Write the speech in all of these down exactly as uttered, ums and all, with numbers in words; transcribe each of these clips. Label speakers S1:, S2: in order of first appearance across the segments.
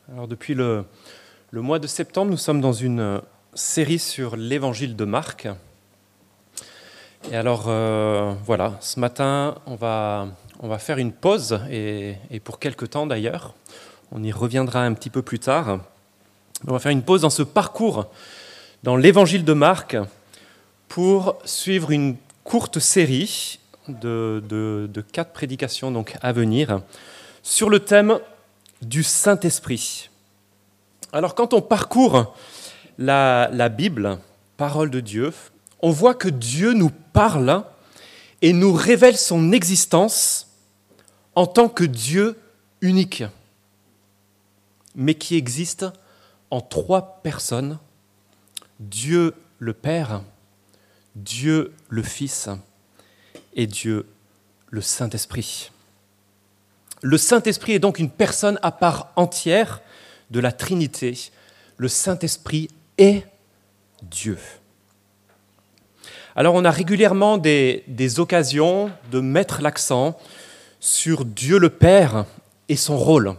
S1: Alors depuis le, le mois de septembre, nous sommes dans une série sur l'évangile de Marc. Et alors euh, voilà, ce matin, on va, on va faire une pause, et, et pour quelque temps d'ailleurs, on y reviendra un petit peu plus tard. On va faire une pause dans ce parcours, dans l'évangile de Marc, pour suivre une courte série de, de, de quatre prédications donc, à venir sur le thème du Saint-Esprit. Alors quand on parcourt la, la Bible, parole de Dieu, on voit que Dieu nous parle et nous révèle son existence en tant que Dieu unique, mais qui existe en trois personnes, Dieu le Père, Dieu le Fils et Dieu le Saint-Esprit. Le Saint-Esprit est donc une personne à part entière de la Trinité. Le Saint-Esprit est Dieu. Alors on a régulièrement des, des occasions de mettre l'accent sur Dieu le Père et son rôle.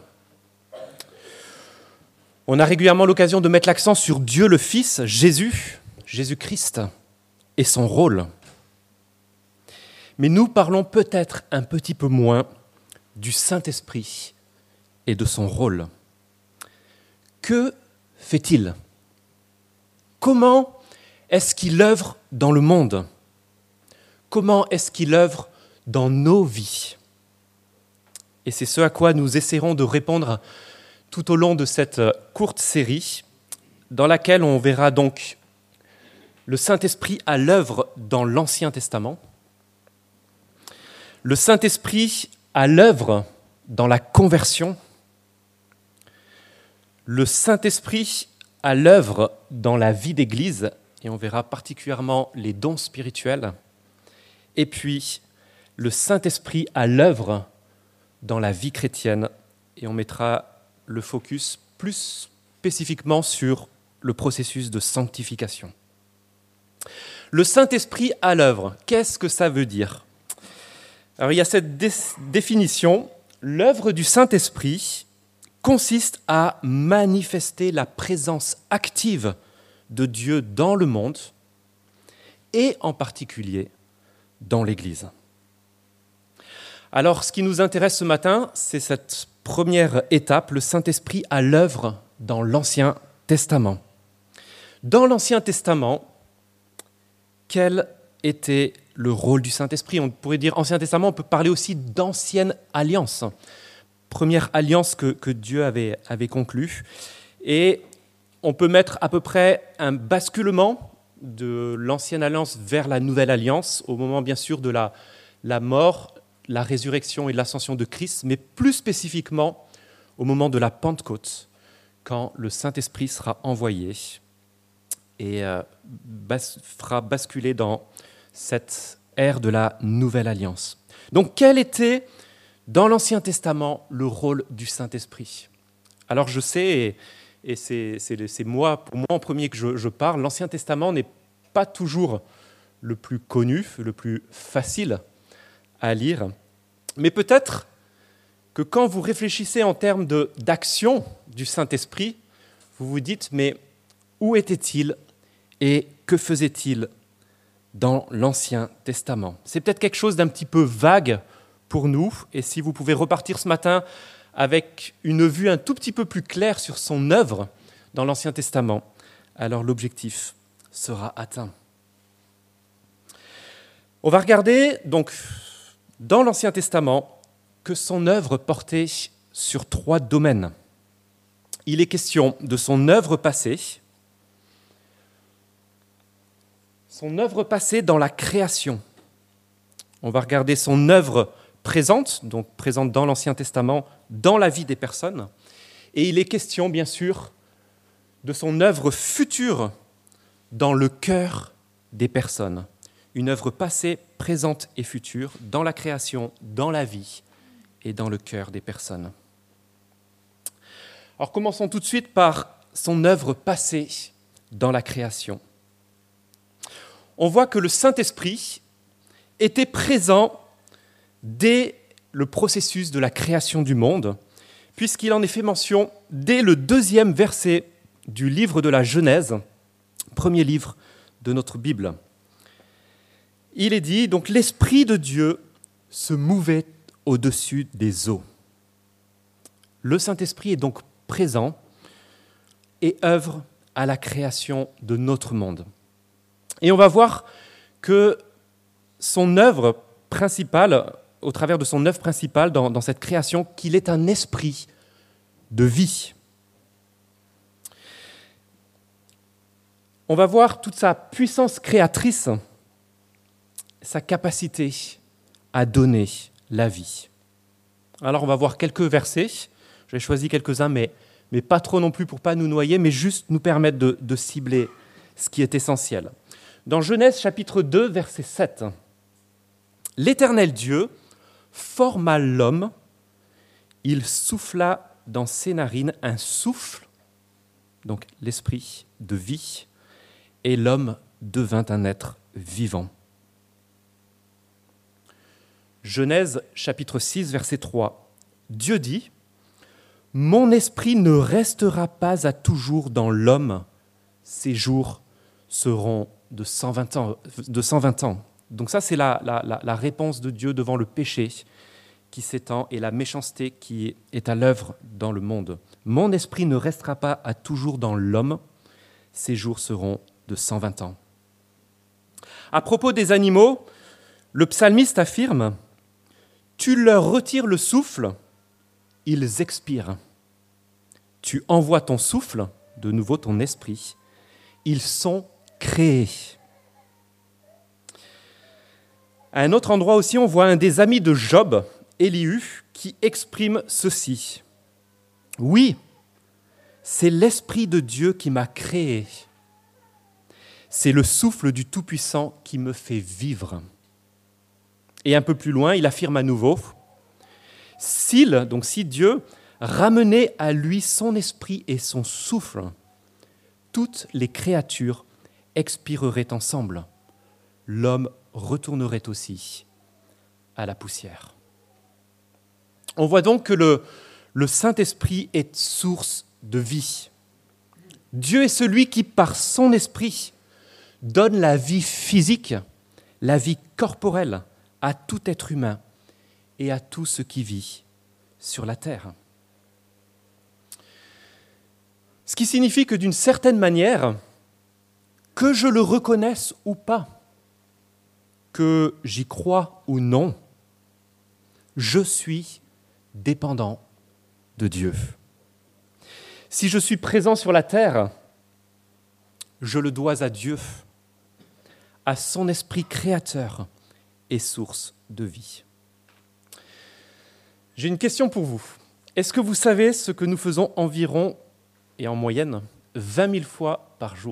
S1: On a régulièrement l'occasion de mettre l'accent sur Dieu le Fils, Jésus, Jésus-Christ, et son rôle. Mais nous parlons peut-être un petit peu moins du Saint-Esprit et de son rôle. Que fait-il ? Comment est-ce qu'il œuvre dans le monde ? Comment est-ce qu'il œuvre dans nos vies ? Et c'est ce à quoi nous essaierons de répondre tout au long de cette courte série, dans laquelle on verra donc le Saint-Esprit à l'œuvre dans l'Ancien Testament, le Saint-Esprit à l'œuvre dans la conversion, le Saint-Esprit à l'œuvre dans la vie d'Église, et on verra particulièrement les dons spirituels, et puis le Saint-Esprit à l'œuvre dans la vie chrétienne, et on mettra le focus plus spécifiquement sur le processus de sanctification. Le Saint-Esprit à l'œuvre, qu'est-ce que ça veut dire ? Alors il y a cette dé- définition, l'œuvre du Saint-Esprit consiste à manifester la présence active de Dieu dans le monde et en particulier dans l'Église. Alors ce qui nous intéresse ce matin, c'est cette première étape, le Saint-Esprit à l'œuvre dans l'Ancien Testament. Dans l'Ancien Testament, quel était le rôle du Saint-Esprit ? On pourrait dire Ancien Testament, on peut parler aussi d'ancienne alliance. Première alliance que, que Dieu avait, avait conclue. Et on peut mettre à peu près un basculement de l'ancienne alliance vers la nouvelle alliance, au moment bien sûr de la, la mort, la résurrection et l'ascension de Christ, mais plus spécifiquement au moment de la Pentecôte, quand le Saint-Esprit sera envoyé et euh, bas, fera basculer dans cette ère de la nouvelle alliance. Donc, quel était, dans l'Ancien Testament, le rôle du Saint-Esprit ? Alors, je sais, et, et c'est, c'est, c'est moi, pour moi en premier que je, je parle, l'Ancien Testament n'est pas toujours le plus connu, le plus facile à lire, mais peut-être que quand vous réfléchissez en termes de, d'action du Saint-Esprit, vous vous dites, mais où était-il et que faisait-il dans l'Ancien Testament ? C'est peut-être quelque chose d'un petit peu vague pour nous, et si vous pouvez repartir ce matin avec une vue un tout petit peu plus claire sur son œuvre dans l'Ancien Testament, alors l'objectif sera atteint. On va regarder donc dans l'Ancien Testament que son œuvre portait sur trois domaines. Il est question de son œuvre passée, son œuvre passée dans la création. On va regarder son œuvre présente, donc présente dans l'Ancien Testament, dans la vie des personnes. Et il est question, bien sûr, de son œuvre future dans le cœur des personnes. Une œuvre passée, présente et future dans la création, dans la vie et dans le cœur des personnes. Alors commençons tout de suite par son œuvre passée dans la création. On voit que le Saint-Esprit était présent dès le processus de la création du monde, puisqu'il en est fait mention dès le deuxième verset du livre de la Genèse, premier livre de notre Bible. Il est dit, donc l'Esprit de Dieu se mouvait au-dessus des eaux. Le Saint-Esprit est donc présent et œuvre à la création de notre monde. Et on va voir que son œuvre principale, au travers de son œuvre principale dans, dans cette création, qu'il est un esprit de vie. On va voir toute sa puissance créatrice, sa capacité à donner la vie. Alors on va voir quelques versets, j'ai choisi quelques-uns, mais, mais pas trop non plus pour ne pas nous noyer, mais juste nous permettre de, de cibler ce qui est essentiel. Dans Genèse chapitre deux, verset sept, « L'Éternel Dieu forma l'homme, il souffla dans ses narines un souffle, donc l'esprit de vie, et l'homme devint un être vivant. » Genèse chapitre six, verset trois, Dieu dit, « Mon esprit ne restera pas à toujours dans l'homme, ses jours seront de cent vingt ans. » de cent vingt ans. Donc ça, c'est la, la, la réponse de Dieu devant le péché qui s'étend et la méchanceté qui est à l'œuvre dans le monde. « Mon esprit ne restera pas à toujours dans l'homme, ses jours seront de cent vingt ans. » À propos des animaux, le psalmiste affirme « Tu leur retires le souffle, ils expirent. Tu envoies ton souffle, de nouveau ton esprit, ils sont créés. » À un autre endroit aussi, on voit un des amis de Job, Élihu, qui exprime ceci. « Oui, c'est l'Esprit de Dieu qui m'a créé. C'est le souffle du Tout-Puissant qui me fait vivre. » Et un peu plus loin, il affirme à nouveau, « S'il, donc si Dieu, ramenait à lui son esprit et son souffle, toutes les créatures expireraient ensemble. L'homme retournerait aussi à la poussière. » On voit donc que le, le Saint-Esprit est source de vie. Dieu est celui qui, par son esprit, donne la vie physique, la vie corporelle, à tout être humain et à tout ce qui vit sur la terre. Ce qui signifie que d'une certaine manière, que je le reconnaisse ou pas, que j'y croie ou non, je suis dépendant de Dieu. Si je suis présent sur la terre, je le dois à Dieu, à son esprit créateur et source de vie. J'ai une question pour vous. Est-ce que vous savez ce que nous faisons environ, et en moyenne, vingt mille fois par jour ?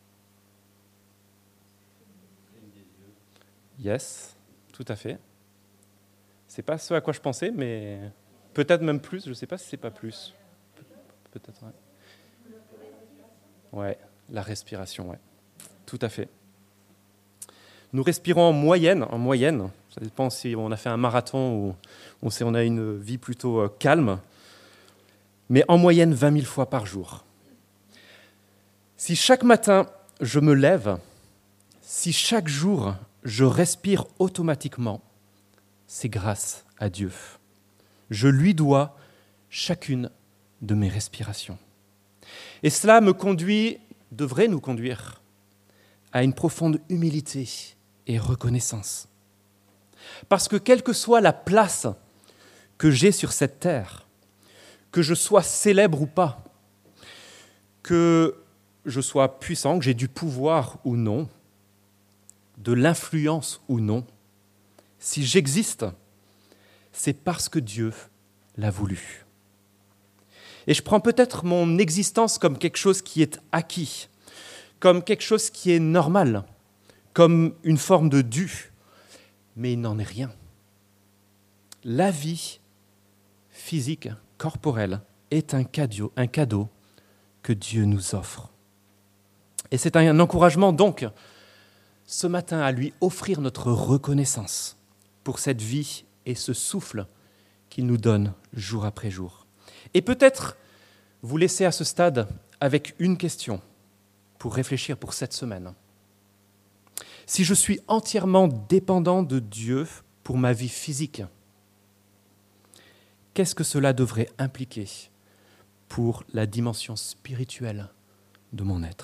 S1: Yes, tout à fait. C'est pas ce à quoi je pensais, mais peut-être même plus, je ne sais pas si c'est pas plus. Pe- peut-être, ouais. Ouais, la respiration, ouais. Tout à fait. Nous respirons en moyenne, en moyenne, ça dépend si on a fait un marathon ou, ou si on a une vie plutôt euh, calme, mais en moyenne vingt mille fois par jour. Si chaque matin je me lève, si chaque jour je respire automatiquement, c'est grâce à Dieu. Je lui dois chacune de mes respirations. Et cela me conduit, devrait nous conduire, à une profonde humilité et reconnaissance. Parce que quelle que soit la place que j'ai sur cette terre, que je sois célèbre ou pas, que je sois puissant, que j'ai du pouvoir ou non, de l'influence ou non, si j'existe, c'est parce que Dieu l'a voulu. Et je prends peut-être mon existence comme quelque chose qui est acquis, comme quelque chose qui est normal, comme une forme de dû, mais il n'en est rien. La vie physique, corporelle, est un cadeau, un cadeau que Dieu nous offre. Et c'est un encouragement donc, ce matin, à lui offrir notre reconnaissance pour cette vie et ce souffle qu'il nous donne jour après jour. Et peut-être vous laisser à ce stade avec une question pour réfléchir pour cette semaine. Si je suis entièrement dépendant de Dieu pour ma vie physique, qu'est-ce que cela devrait impliquer pour la dimension spirituelle de mon être ?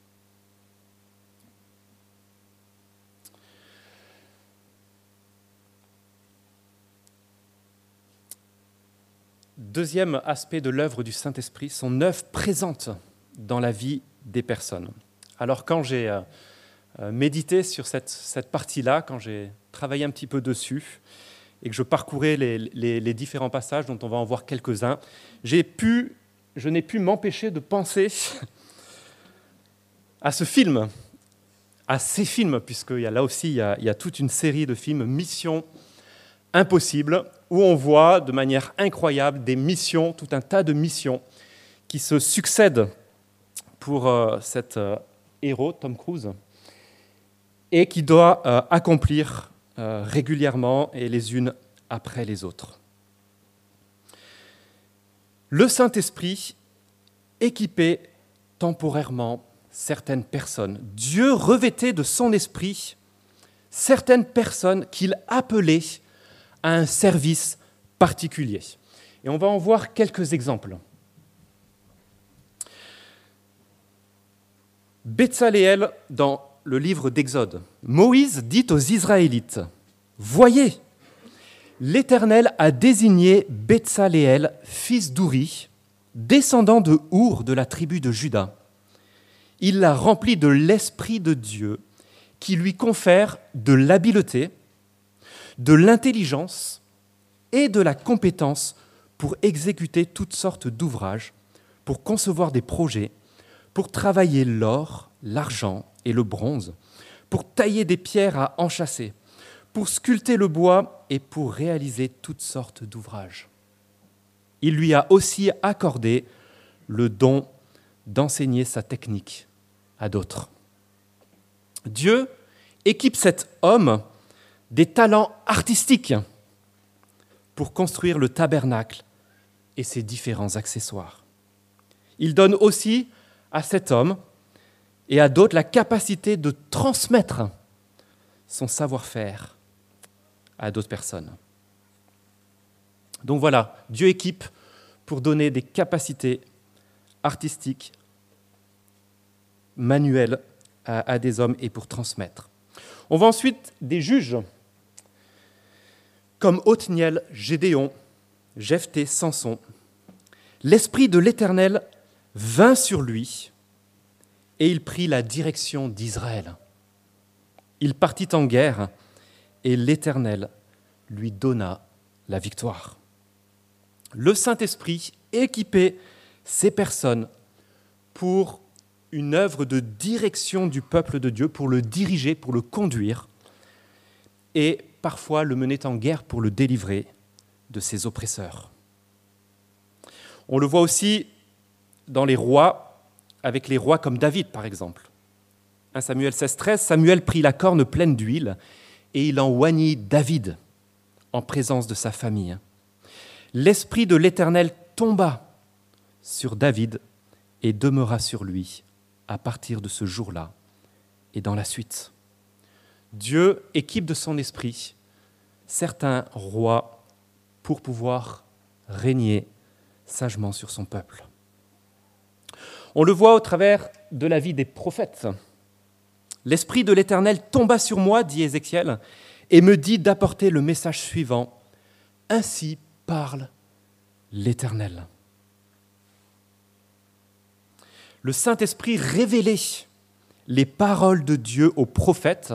S1: Deuxième aspect de l'œuvre du Saint-Esprit, son œuvre présente dans la vie des personnes. Alors quand j'ai euh, médité sur cette, cette partie-là, quand j'ai travaillé un petit peu dessus, et que je parcourais les, les, les différents passages dont on va en voir quelques-uns, j'ai pu, je n'ai pu m'empêcher de penser à ce film, à ces films, puisqu'il y a là aussi il y a, il y a toute une série de films, Mission Impossible, où on voit de manière incroyable des missions, tout un tas de missions qui se succèdent pour euh, cet euh, héros, Tom Cruise, et qui doit euh, accomplir euh, régulièrement et les unes après les autres. Le Saint-Esprit équipait temporairement certaines personnes. Dieu revêtait de son esprit certaines personnes qu'il appelait à un service particulier. Et on va en voir quelques exemples. Betsaléel, dans le livre d'Exode, Moïse dit aux Israélites, « Voyez, l'Éternel a désigné Betsaléel, fils d'Ouri, descendant de Our de la tribu de Juda. Il l'a rempli de l'Esprit de Dieu, qui lui confère de l'habileté, de l'intelligence et de la compétence pour exécuter toutes sortes d'ouvrages, pour concevoir des projets, pour travailler l'or, l'argent et le bronze, pour tailler des pierres à enchâsser, pour sculpter le bois et pour réaliser toutes sortes d'ouvrages. Il lui a aussi accordé le don d'enseigner sa technique à d'autres. Dieu équipe cet homme des talents artistiques pour construire le tabernacle et ses différents accessoires. Il donne aussi à cet homme et à d'autres la capacité de transmettre son savoir-faire à d'autres personnes. Donc voilà, Dieu équipe pour donner des capacités artistiques, manuelles à, à des hommes et pour transmettre. On voit ensuite des juges comme Othniel, Gédéon, Jephthé, Samson. L'Esprit de l'Éternel vint sur lui et il prit la direction d'Israël. Il partit en guerre et l'Éternel lui donna la victoire. Le Saint-Esprit équipait ces personnes pour une œuvre de direction du peuple de Dieu, pour le diriger, pour le conduire, et parfois le mener en guerre pour le délivrer de ses oppresseurs. On le voit aussi dans les rois, avec les rois comme David, par exemple. un Samuel seize treize, Samuel prit la corne pleine d'huile et il en oignit David en présence de sa famille. L'Esprit de l'Éternel tomba sur David et demeura sur lui à partir de ce jour-là et dans la suite. Dieu équipe de son esprit certains rois pour pouvoir régner sagement sur son peuple. On le voit au travers de la vie des prophètes. L'Esprit de l'Éternel tomba sur moi, dit Ézéchiel, et me dit d'apporter le message suivant. Ainsi parle l'Éternel. Le Saint-Esprit révélait les paroles de Dieu aux prophètes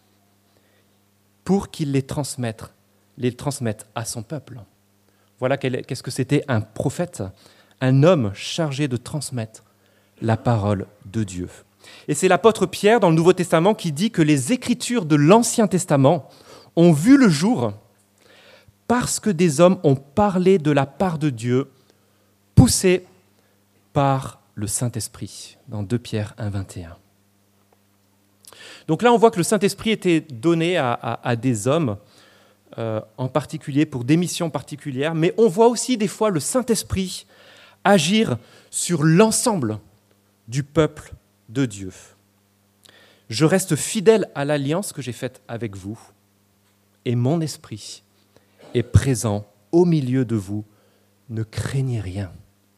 S1: pour qu'ils les transmettent, les transmettent à son peuple. Voilà qu'est-ce que c'était un prophète, un homme chargé de transmettre la parole de Dieu. Et c'est l'apôtre Pierre dans le Nouveau Testament qui dit que les Écritures de l'Ancien Testament ont vu le jour parce que des hommes ont parlé de la part de Dieu, poussés par le Saint-Esprit, dans deux Pierre un, vingt et un. Donc là, on voit que le Saint-Esprit était donné à, à, à des hommes euh, en particulier, pour des missions particulières, mais on voit aussi des fois le Saint-Esprit agir sur l'ensemble du peuple de Dieu. Je reste fidèle à l'alliance que j'ai faite avec vous, et mon esprit est présent au milieu de vous. Ne craignez rien.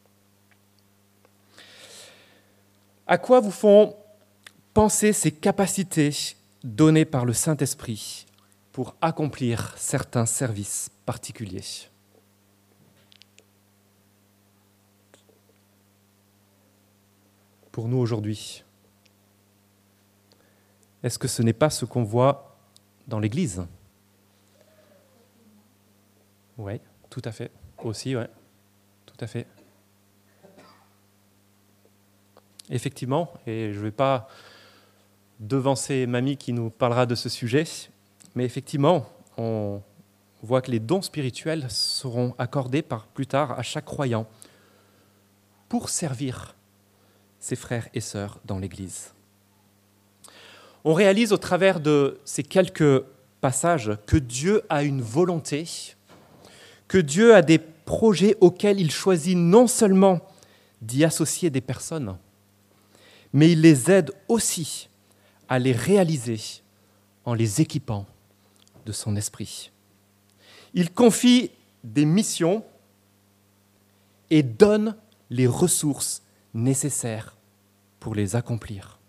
S1: À quoi vous font penser ces capacités données par le Saint-Esprit pour accomplir certains services particuliers ? Pour nous aujourd'hui, est-ce que ce n'est pas ce qu'on voit dans l'Église ? Oui, tout à fait. Aussi, oui, tout à fait. Effectivement, et je ne vais pas devancer Mamie qui nous parlera de ce sujet, mais effectivement, on voit que les dons spirituels seront accordés par plus tard à chaque croyant pour servir ses frères et sœurs dans l'Église. On réalise au travers de ces quelques passages que Dieu a une volonté, que Dieu a des projets auxquels il choisit non seulement d'y associer des personnes, mais il les aide aussi à les réaliser en les équipant de son esprit. Il confie des missions et donne les ressources nécessaires pour les accomplir.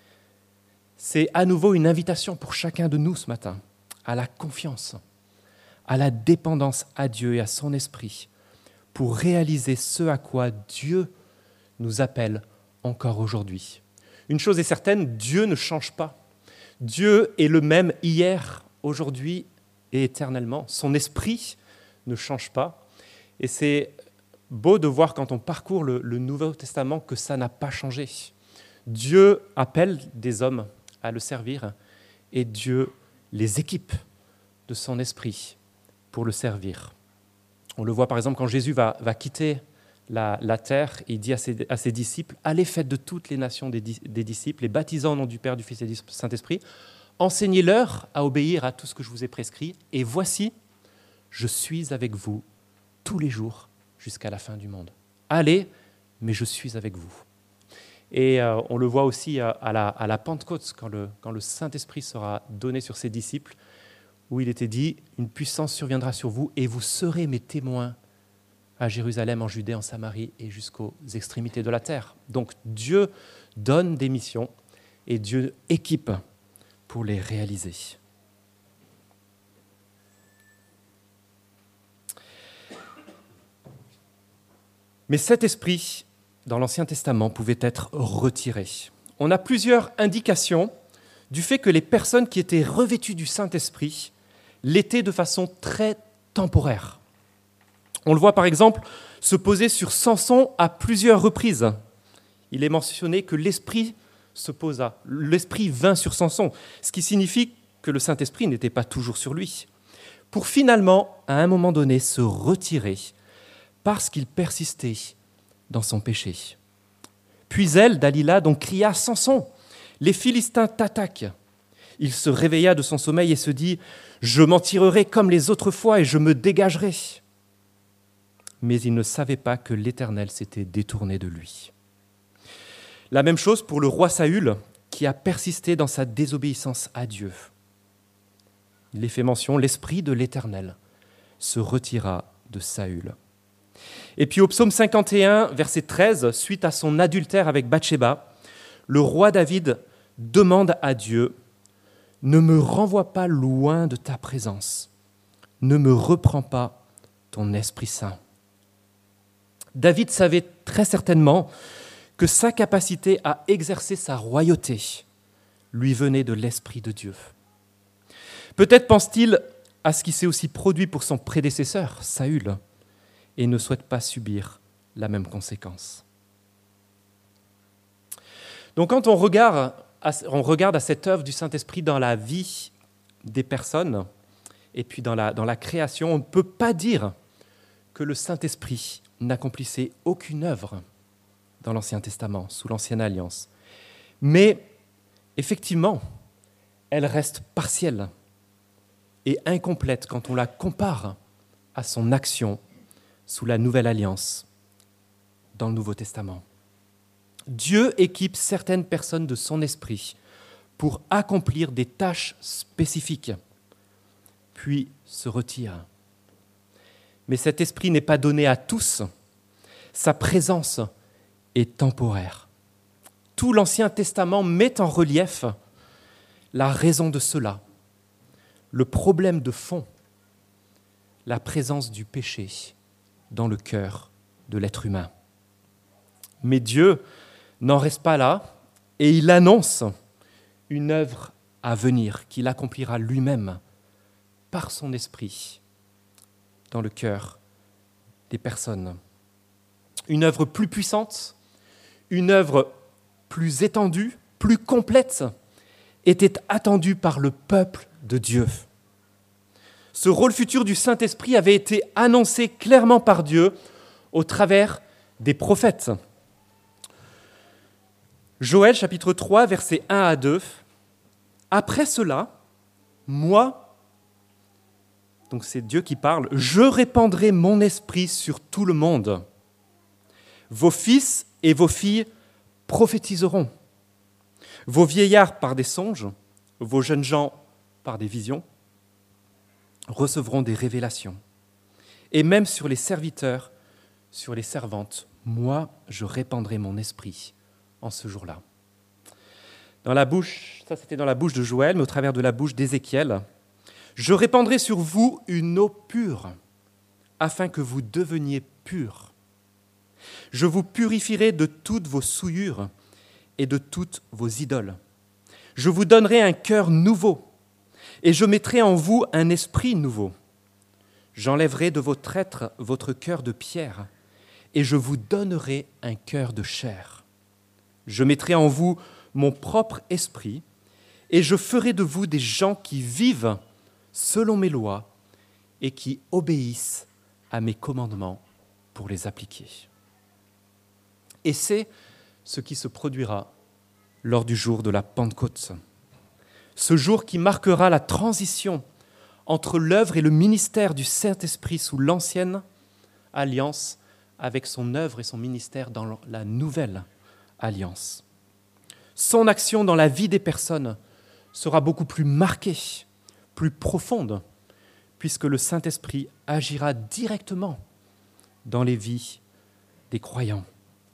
S1: C'est à nouveau une invitation pour chacun de nous ce matin à la confiance, à la dépendance à Dieu et à son esprit pour réaliser ce à quoi Dieu nous appelle encore aujourd'hui. Une chose est certaine, Dieu ne change pas. Dieu est le même hier, aujourd'hui et éternellement. Son esprit ne change pas. Et c'est beau de voir quand on parcourt le, le Nouveau Testament que ça n'a pas changé. Dieu appelle des hommes à le servir et Dieu les équipe de son esprit pour le servir. On le voit par exemple quand Jésus va, va quitter la, la terre, il dit à ses, à ses disciples « Allez, faites de toutes les nations des, des disciples, les baptisant au nom du Père, du Fils et du Saint-Esprit, enseignez-leur à obéir à tout ce que je vous ai prescrit, et voici, je suis avec vous tous les jours jusqu'à la fin du monde. Allez, mais je suis avec vous. » Et euh, on le voit aussi à, à, la, à la Pentecôte, quand le, quand le Saint-Esprit sera donné sur ses disciples, où il était dit « Une puissance surviendra sur vous et vous serez mes témoins à Jérusalem, en Judée, en Samarie et jusqu'aux extrémités de la terre. » Donc Dieu donne des missions et Dieu équipe pour les réaliser. Mais cet esprit, dans l'Ancien Testament, pouvait être retiré. On a plusieurs indications du fait que les personnes qui étaient revêtues du Saint-Esprit l'étaient de façon très temporaire. On le voit par exemple se poser sur Samson à plusieurs reprises. Il est mentionné que l'Esprit se posa, l'Esprit vint sur Samson, ce qui signifie que le Saint-Esprit n'était pas toujours sur lui, pour finalement, à un moment donné, se retirer parce qu'il persistait dans son péché. Puis elle, Dalila, donc cria « Samson, les Philistins t'attaquent !» Il se réveilla de son sommeil et se dit « Je m'en tirerai comme les autres fois et je me dégagerai. » Mais il ne savait pas que l'Éternel s'était détourné de lui. La même chose pour le roi Saül, qui a persisté dans sa désobéissance à Dieu. Il est fait mention, l'Esprit de l'Éternel se retira de Saül. Et puis au psaume cinquante et un, verset treize, suite à son adultère avec Bathsheba, le roi David demande à Dieu « Ne me renvoie pas loin de ta présence, ne me reprends pas ton Esprit Saint. » David savait très certainement que sa capacité à exercer sa royauté lui venait de l'Esprit de Dieu. Peut-être pense-t-il à ce qui s'est aussi produit pour son prédécesseur, Saül, et ne souhaite pas subir la même conséquence. Donc quand on regarde, on regarde à cette œuvre du Saint-Esprit dans la vie des personnes et puis dans la, dans la création, on ne peut pas dire que le Saint-Esprit n'accomplissait aucune œuvre dans l'Ancien Testament, sous l'Ancienne Alliance. Mais effectivement, elle reste partielle. et incomplète quand on la compare à son action sous la Nouvelle Alliance dans le Nouveau Testament. Dieu équipe certaines personnes de son esprit pour accomplir des tâches spécifiques, puis se retire. Mais cet esprit n'est pas donné à tous. Sa présence est temporaire. Tout l'Ancien Testament met en relief la raison de cela, le problème de fond, la présence du péché dans le cœur de l'être humain. Mais Dieu n'en reste pas là et il annonce une œuvre à venir qu'il accomplira lui-même par son esprit dans le cœur des personnes. Une œuvre plus puissante, une œuvre plus étendue, plus complète, était attendue par le peuple de Dieu. Ce rôle futur du Saint-Esprit avait été annoncé clairement par Dieu au travers des prophètes. Joël, chapitre trois, versets un à deux. « Après cela, moi, donc c'est Dieu qui parle, je répandrai mon esprit sur tout le monde. Vos fils et vos filles prophétiseront. Vos vieillards par des songes, vos jeunes gens par des visions, recevront des révélations. Et même sur les serviteurs, sur les servantes, moi, je répandrai mon esprit en ce jour-là. » Dans la bouche, ça c'était dans la bouche de Joël, mais au travers de la bouche d'Ézéchiel, « Je répandrai sur vous une eau pure, afin que vous deveniez purs. Je vous purifierai de toutes vos souillures et de toutes vos idoles. Je vous donnerai un cœur nouveau, et je mettrai en vous un esprit nouveau. J'enlèverai de votre être votre cœur de pierre, et je vous donnerai un cœur de chair. Je mettrai en vous mon propre esprit, et je ferai de vous des gens qui vivent selon mes lois et qui obéissent à mes commandements pour les appliquer. » Et c'est ce qui se produira lors du jour de la Pentecôte. Ce jour qui marquera la transition entre l'œuvre et le ministère du Saint-Esprit sous l'ancienne alliance avec son œuvre et son ministère dans la nouvelle alliance. Son action dans la vie des personnes sera beaucoup plus marquée, plus profonde, puisque le Saint-Esprit agira directement dans les vies des croyants.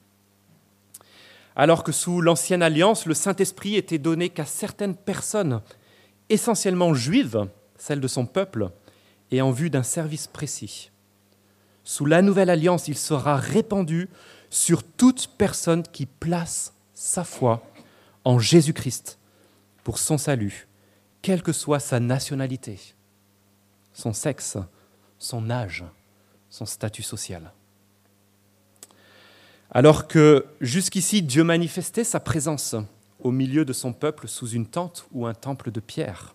S1: Alors que sous l'ancienne alliance, le Saint-Esprit était donné qu'à certaines personnes, essentiellement juives, celles de son peuple, et en vue d'un service précis. Sous la nouvelle alliance, il sera répandu sur toute personne qui place sa foi en Jésus-Christ pour son salut, quelle que soit sa nationalité, son sexe, son âge, son statut social. Alors que jusqu'ici Dieu manifestait sa présence au milieu de son peuple sous une tente ou un temple de pierre,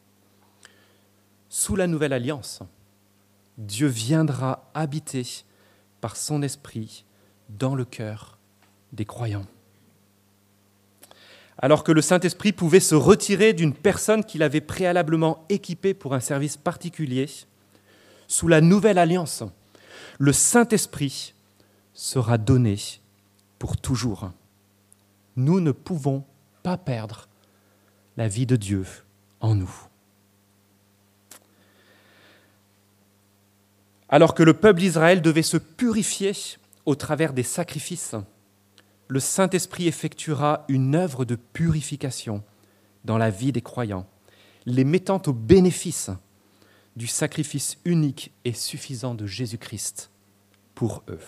S1: sous la nouvelle alliance, Dieu viendra habiter par son esprit dans le cœur des croyants. Alors que le Saint-Esprit pouvait se retirer d'une personne qu'il avait préalablement équipée pour un service particulier, sous la nouvelle alliance, le Saint-Esprit sera donné pour toujours. Nous ne pouvons pas perdre la vie de Dieu en nous. Alors que le peuple d'Israël devait se purifier au travers des sacrifices, le Saint-Esprit effectuera une œuvre de purification dans la vie des croyants, les mettant au bénéfice du sacrifice unique et suffisant de Jésus-Christ pour eux.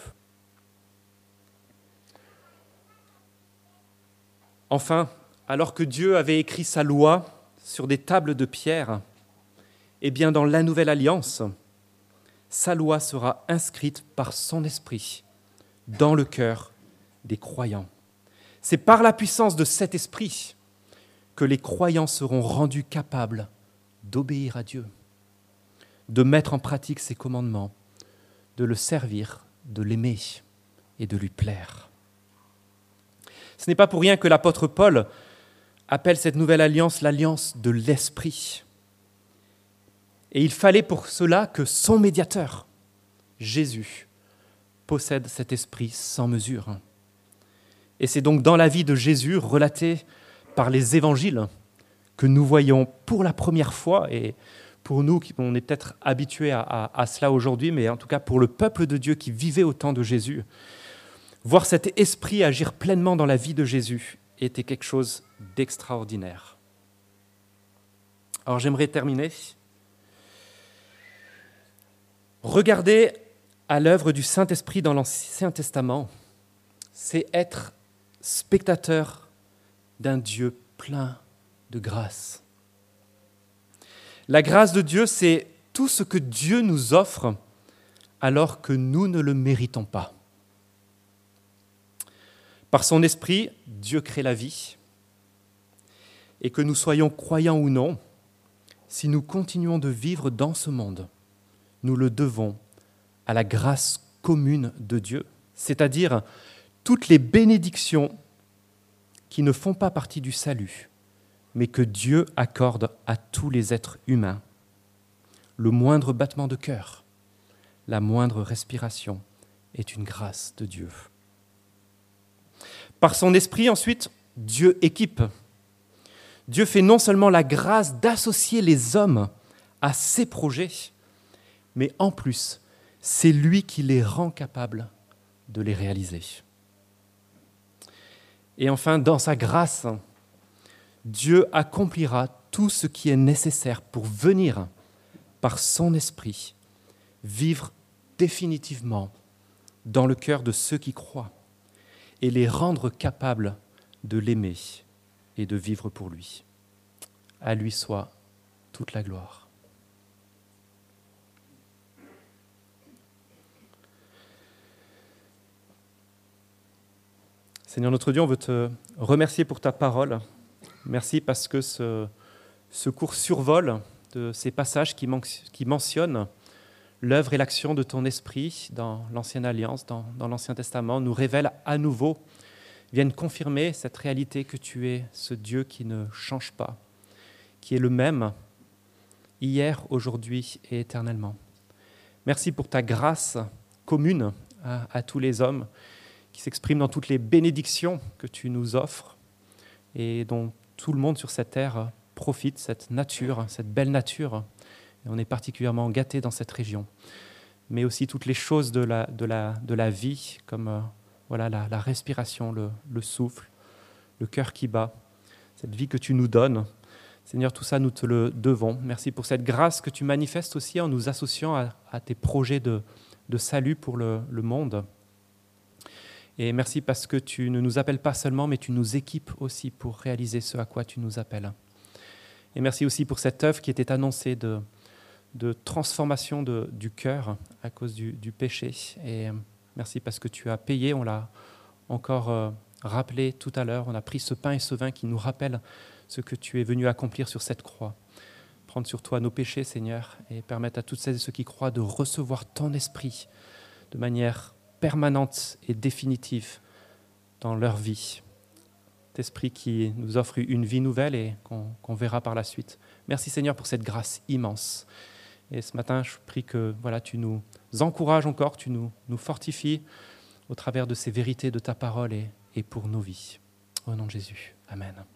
S1: Enfin, alors que Dieu avait écrit sa loi sur des tables de pierre, eh bien dans la nouvelle alliance, sa loi sera inscrite par son esprit dans le cœur des croyants. C'est par la puissance de cet esprit que les croyants seront rendus capables d'obéir à Dieu, de mettre en pratique ses commandements, de le servir, de l'aimer et de lui plaire. Ce n'est pas pour rien que l'apôtre Paul appelle cette nouvelle alliance l'alliance de l'esprit. Et il fallait pour cela que son médiateur, Jésus, possède cet esprit sans mesure. Et c'est donc dans la vie de Jésus, relatée par les évangiles, que nous voyons pour la première fois, et pour nous, on est peut-être habitués à, à, à cela aujourd'hui, mais en tout cas pour le peuple de Dieu qui vivait au temps de Jésus, voir cet esprit agir pleinement dans la vie de Jésus était quelque chose d'extraordinaire. Alors j'aimerais terminer. Regarder à l'œuvre du Saint-Esprit dans l'Ancien Testament, c'est être spectateur d'un Dieu plein de grâce. La grâce de Dieu, c'est tout ce que Dieu nous offre alors que nous ne le méritons pas. Par son esprit, Dieu crée la vie. Et que nous soyons croyants ou non, si nous continuons de vivre dans ce monde, nous le devons à la grâce commune de Dieu, c'est-à-dire toutes les bénédictions qui ne font pas partie du salut, mais que Dieu accorde à tous les êtres humains. Le moindre battement de cœur, la moindre respiration est une grâce de Dieu. Par son esprit, ensuite, Dieu équipe. Dieu fait non seulement la grâce d'associer les hommes à ses projets, mais en plus, c'est lui qui les rend capables de les réaliser. Et enfin, dans sa grâce, Dieu accomplira tout ce qui est nécessaire pour venir, par son esprit, vivre définitivement dans le cœur de ceux qui croient et les rendre capables de l'aimer et de vivre pour lui. À lui soit toute la gloire. Seigneur notre Dieu, on veut te remercier pour ta parole. Merci parce que ce, ce court survol de ces passages qui, man- qui mentionnent l'œuvre et l'action de ton esprit dans l'Ancienne Alliance, dans, dans l'Ancien Testament, nous révèle à nouveau, viennent confirmer cette réalité que tu es ce Dieu qui ne change pas, qui est le même hier, aujourd'hui et éternellement. Merci pour ta grâce commune à, à tous les hommes, qui s'exprime dans toutes les bénédictions que tu nous offres et dont tout le monde sur cette terre profite, cette nature, cette belle nature. Et on est particulièrement gâtés dans cette région. Mais aussi toutes les choses de la, de la, de la vie, comme euh, voilà, la, la respiration, le, le souffle, le cœur qui bat, cette vie que tu nous donnes. Seigneur, tout ça, nous te le devons. Merci pour cette grâce que tu manifestes aussi en nous associant à, à tes projets de, de salut pour le, le monde. Et merci parce que tu ne nous appelles pas seulement, mais tu nous équipes aussi pour réaliser ce à quoi tu nous appelles. Et merci aussi pour cette œuvre qui était annoncée de, de transformation de, du cœur à cause du, du péché. Et merci parce que tu as payé, on l'a encore euh, rappelé tout à l'heure, on a pris ce pain et ce vin qui nous rappellent ce que tu es venu accomplir sur cette croix. Prendre sur toi nos péchés, Seigneur, et permettre à toutes celles et ceux qui croient de recevoir ton esprit de manière permanente et définitive dans leur vie. Cet esprit qui nous offre une vie nouvelle et qu'on, qu'on verra par la suite. Merci Seigneur pour cette grâce immense. Et ce matin, je prie que voilà, tu nous encourages encore, tu nous, nous fortifies au travers de ces vérités de ta parole et, et pour nos vies. Au nom de Jésus. Amen.